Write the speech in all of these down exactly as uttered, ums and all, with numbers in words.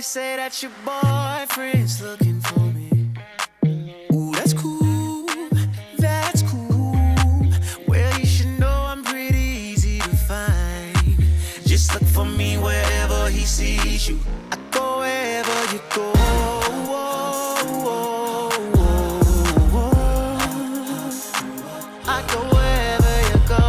say that your boyfriend's looking for me. Ooh, that's cool, that's cool. Well, you should know I'm pretty easy to find. Just look for me wherever he sees you. I go wherever you go. I go wherever you go.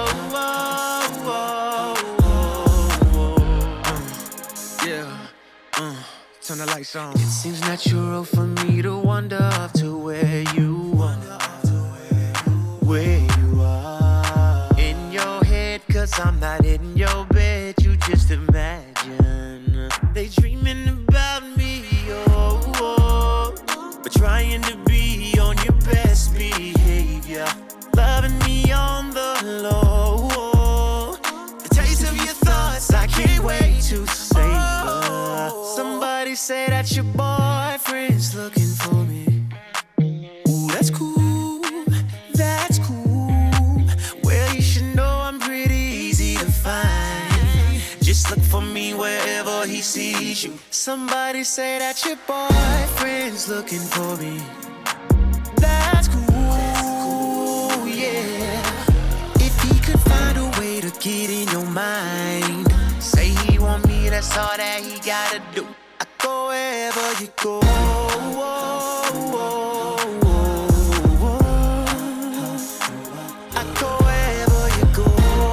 Yeah, uh, turn the lights on. It seems natural for me to wander up to where you are, where you are. In your head, cause I'm not in your bed. You just imagine they dreaming about me, oh, oh. But trying to be on your best behavior, loving me on the low. The taste of your thoughts, I can't wait to savor. Somebody say that your boyfriend's looking for me. Ooh, that's cool, that's cool. Well, you should know I'm pretty easy to find. Just look for me wherever he sees you. Somebody say that your boyfriend's looking for me. That's cool, yeah. If he could find a way to get in your mind, say he want me, that's all that he gotta do. I go wherever you go. I go wherever you go.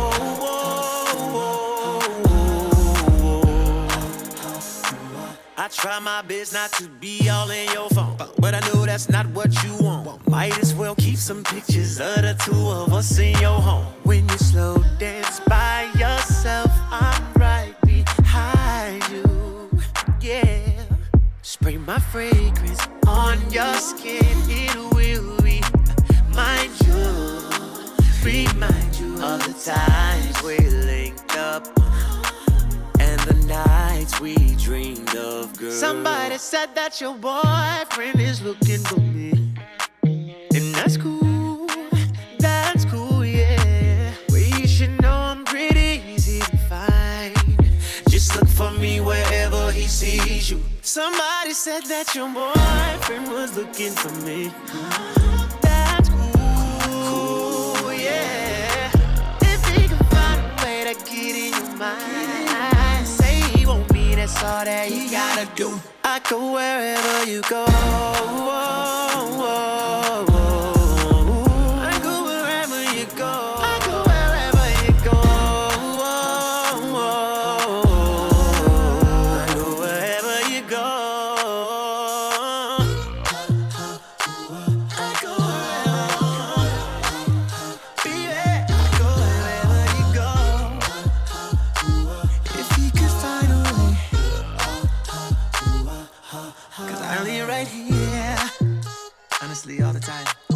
I try my best not to be all in your phone, but I know that's not what you want. Might as well keep some pictures of the two of us in your home. When you slow dance by yourself, I'm right behind you, yeah. Spray my fragrance on your skin, it will remind you, remind you of the times we linked up and the nights we dreamed of, girl. Somebody said that your boyfriend is looking for me, and that's cool, that's cool, yeah. Well, you should know I'm pretty easy to find. Just look for me wherever he sees you. Somebody said that your boyfriend was looking for me. That's cool, yeah. If he can find a way to get in your mind, say he want me, that's all that he gotta do. I go wherever you go. I go wherever you go. I go wherever you go. I go wherever you go. I go wherever. Baby, I go wherever you go. If he could find a way, cause I live right here, honestly, all the time.